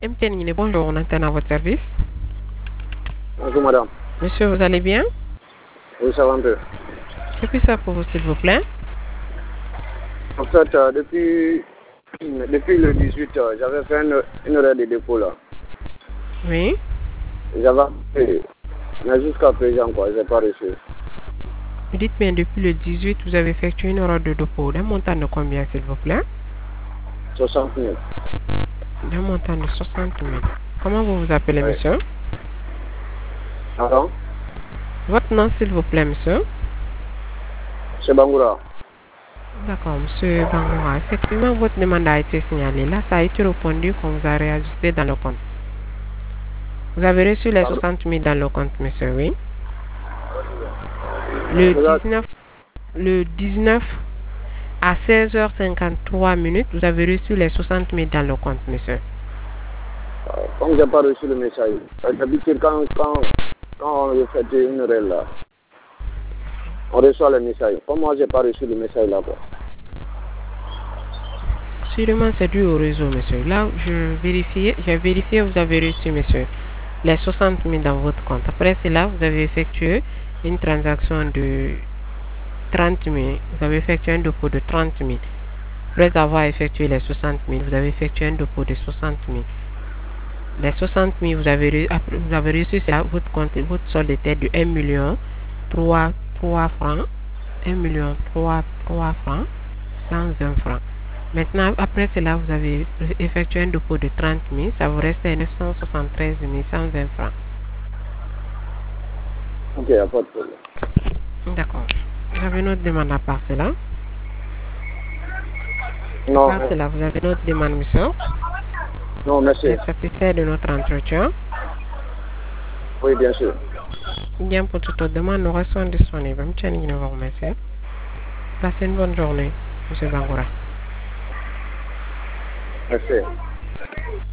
MTN, bonjour, on antenne à votre service. Bonjour madame. Monsieur, vous allez bien? Oui, ça va un peu. Que puis ça pour vous, s'il vous plaît? En fait, depuis le 18, j'avais fait une heure de dépôt là. Oui. J'avais payé. Mais jusqu'à présent, quoi, je n'ai pas reçu. Vous dites bien, depuis le 18, vous avez effectué une heure de dépôt. D'un montant de combien, s'il vous plaît? 60 000. D'un montant de 60 000. Comment vous vous appelez, Oui. monsieur? Pardon? Votre nom, s'il vous plaît, monsieur? C'est Bangoura. D'accord, monsieur Bangoura. Effectivement, votre demande a été signalée. Là, ça a été répondu qu'on vous a réajusté dans le compte. Vous avez reçu les Pardon? 60 000 dans le compte, monsieur, oui? Le Vous êtes- 19 à 16h53 minutes, vous avez reçu les 60 000 dans le compte, monsieur. Comme je n'ai pas reçu le message, d'habitude, quand on fait une heure là, on reçoit le message. Comme moi, je n'ai pas reçu le message là, quoi. Sûrement, c'est dû au réseau, monsieur. Là, j'ai vérifié, vous avez reçu, monsieur, les 60 000 dans votre compte. Après cela, vous avez effectué une transaction de 30 000. Vous avez effectué un dépôt de 30 000. Après avoir effectué les 60 000, vous avez effectué un dépôt de 60 000. Les 60 000, vous avez reçu cela, votre compte, votre solde était de 1 million 3 francs, 1 million 3 francs, 120 francs. Maintenant, après cela, vous avez effectué un dépôt de 30 000, ça vous reste 973 120 francs. Ok, il n'y a pas de problème. D'accord. Vous avez une autre demande à part cela? À Non, part cela, vous avez une autre demande, monsieur? non, Vous merci. êtes satisfait de notre entretien? Oui, bien sûr. Bien, pour toute autre demande, nous restons disponibles. Je tiens à vous remercier. Passez une bonne journée, monsieur Bangoura. Merci.